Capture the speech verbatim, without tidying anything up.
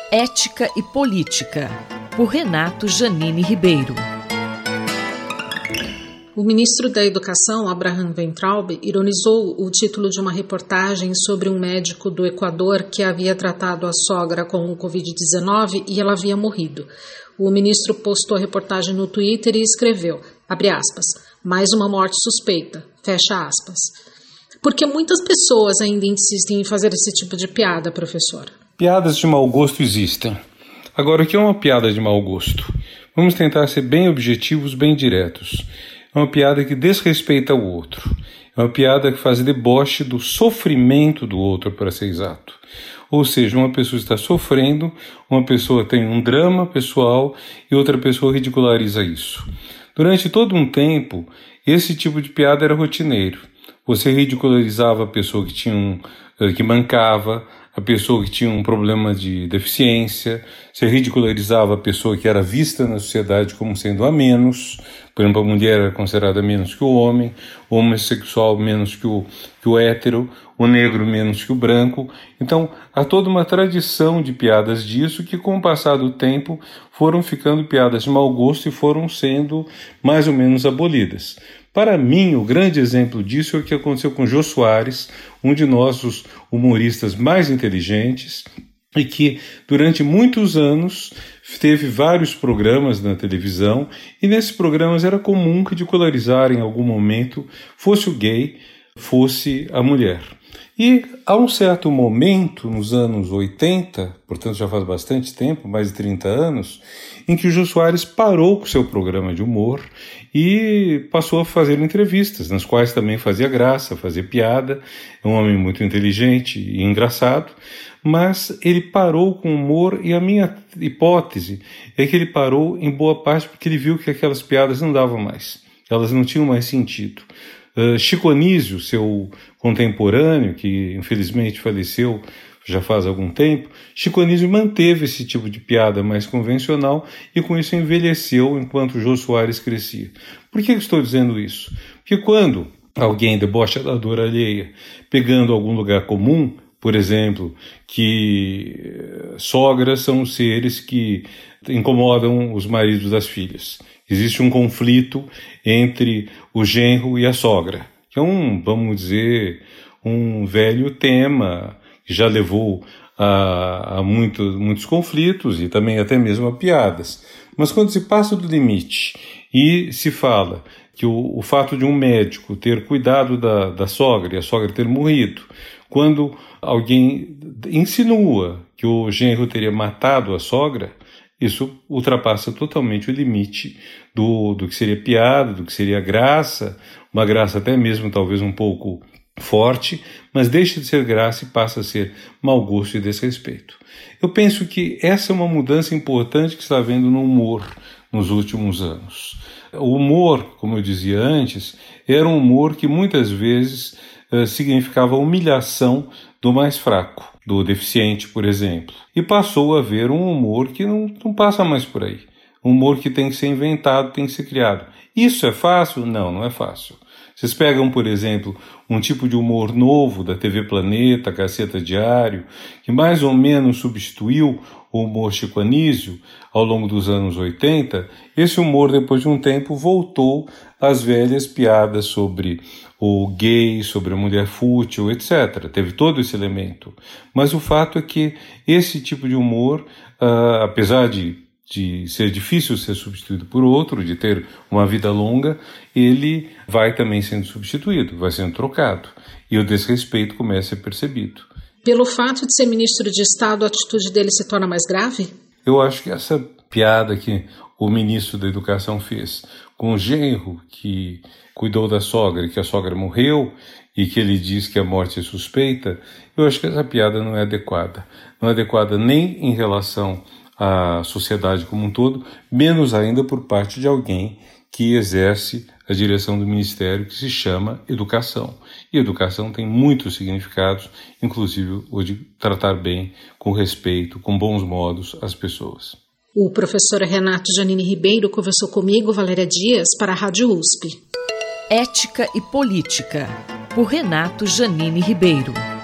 Ética e Política, por Renato Janine Ribeiro. O ministro da Educação, Abraham Weintraub, ironizou o título de uma reportagem sobre um médico do Equador que havia tratado a sogra com o covid dezenove e ela havia morrido. O ministro postou a reportagem no Twitter e escreveu, abre aspas, mais uma morte suspeita, fecha aspas. Porque muitas pessoas ainda insistem em fazer esse tipo de piada, professora? Piadas de mau gosto existem. Agora, o que é uma piada de mau gosto? Vamos tentar ser bem objetivos, bem diretos. É uma piada que desrespeita o outro. É uma piada que faz deboche do sofrimento do outro, para ser exato. Ou seja, uma pessoa está sofrendo, uma pessoa tem um drama pessoal e outra pessoa ridiculariza isso. Durante todo um tempo, esse tipo de piada era rotineiro. Você ridicularizava a pessoa que tinha um, que mancava, a pessoa que tinha um problema de deficiência, você ridicularizava a pessoa que era vista na sociedade como sendo a menos, por exemplo, a mulher era considerada menos que o homem, o homossexual menos que o, que o hétero, o negro menos que o branco. Então, há toda uma tradição de piadas disso que, com o passar do tempo, foram ficando piadas de mau gosto e foram sendo mais ou menos abolidas. Para mim, o grande exemplo disso é o que aconteceu com Jô Soares, um de nossos humoristas mais inteligentes, e que durante muitos anos teve vários programas na televisão, e nesses programas era comum ridicularizar em algum momento, fosse o gay, fosse a mulher. E há um certo momento, nos anos oitenta, portanto já faz bastante tempo, mais de trinta anos, em que o Jô Soares parou com seu programa de humor e passou a fazer entrevistas, nas quais também fazia graça, fazia piada. É um homem muito inteligente e engraçado, mas ele parou com humor, e a minha hipótese é que ele parou em boa parte porque ele viu que aquelas piadas não davam mais, elas não tinham mais sentido. Uh, Chico Anísio, seu contemporâneo, que infelizmente faleceu já faz algum tempo, Chico Anísio manteve esse tipo de piada mais convencional e com isso envelheceu enquanto o Jô Soares crescia. Por que eu estou dizendo isso? Porque quando alguém debocha da dor alheia, pegando algum lugar comum, por exemplo, que sogras são seres que incomodam os maridos das filhas. Existe um conflito entre o genro e a sogra, que é um, vamos dizer, um velho tema que já levou a, a muito, muitos conflitos e também até mesmo a piadas. Mas quando se passa do limite e se fala que o, o fato de um médico ter cuidado da, da sogra e a sogra ter morrido, quando alguém insinua que o genro teria matado a sogra, isso ultrapassa totalmente o limite do, do que seria piada, do que seria graça, uma graça até mesmo talvez um pouco forte, mas deixa de ser graça e passa a ser mau gosto e desrespeito. Eu penso que essa é uma mudança importante que está havendo no humor nos últimos anos. O humor, como eu dizia antes, era um humor que muitas vezes uh, significava humilhação do mais fraco, do deficiente, por exemplo. E passou a haver um humor que não, não passa mais por aí. Um humor que tem que ser inventado, tem que ser criado. Isso é fácil? Não, não é fácil. Vocês pegam, por exemplo, um tipo de humor novo da T V Planeta, Gazeta Diário, que mais ou menos substituiu o humor Chico Anísio ao longo dos anos oitenta, esse humor, depois de um tempo, voltou às velhas piadas sobre o gay, sobre a mulher fútil, etcétera. Teve todo esse elemento. Mas o fato é que esse tipo de humor, uh, apesar de de ser difícil ser substituído por outro, de ter uma vida longa, ele vai também sendo substituído, vai sendo trocado. E o desrespeito começa a ser percebido. Pelo fato de ser ministro de Estado, a atitude dele se torna mais grave? Eu acho que essa piada que o ministro da Educação fez com o genro que cuidou da sogra e que a sogra morreu e que ele diz que a morte é suspeita, eu acho que essa piada não é adequada. Não é adequada nem em relação a sociedade como um todo, menos ainda por parte de alguém que exerce a direção do ministério, que se chama educação. E educação tem muitos significados, inclusive o de tratar bem, com respeito, com bons modos as pessoas. O professor Renato Janine Ribeiro conversou comigo, Valéria Dias, para a Rádio U S P. Ética e Política, por Renato Janine Ribeiro.